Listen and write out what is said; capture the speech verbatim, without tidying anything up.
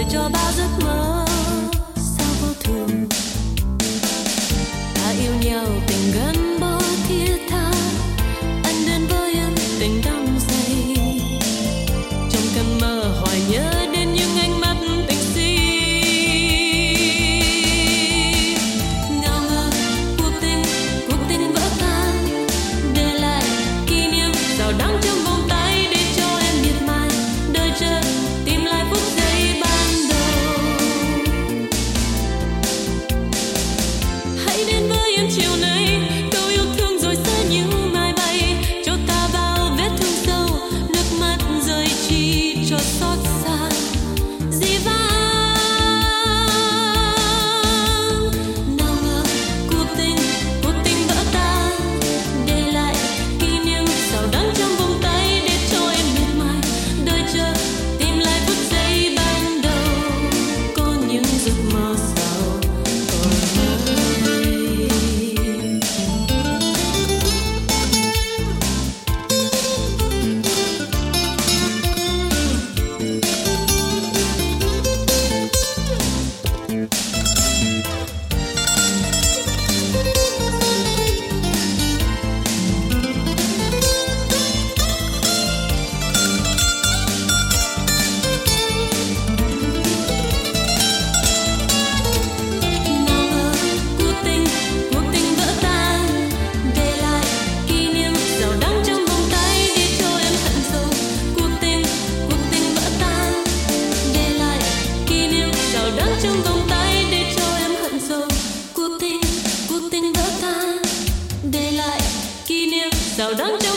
cho bao giấc mơ sao vô thường. Ta yêu nhau tình gắn bó thiết tha, anh đến với em tình đắm say. Trong cơn mơ hoài nhớ đến những ánh mắt tình si. Ngao ngơ cuộc tình, cuộc tình vỡ tan, để lại kỷ niệm giàu đắng trong vòng tay để cho em miệt mài đợi chờ tìm lại phút giây ban đầu. Hãy đến với em chiều nay, câu yêu thương rồi sẽ như mai bay, cho ta bao vết thương sâu, nước mắt rơi chi cho xót xa. Dĩ vãng nào ngờ cuộc tình, cuộc tình vỡ tan, để lại kỷ niệm giàu đắng trong vòng tay để cho em miệt mài đợi chờ tìm lại phút giây ban đầu. Có những giấc mơ giàu còn đây. Nào ngờ cuộc tình, cuộc tình vỡ tan, để lại kỷ niệm giàu đắng trong vòng tay để cho em hận sâu. Cuộc tình, cuộc tình vỡ tan, để lại kỷ niệm giàu đắng trong vòng tay để cho em hận sâu. Cuộc tình, cuộc tình vỡ tan, để lại kỷ niệm giàu đắng trong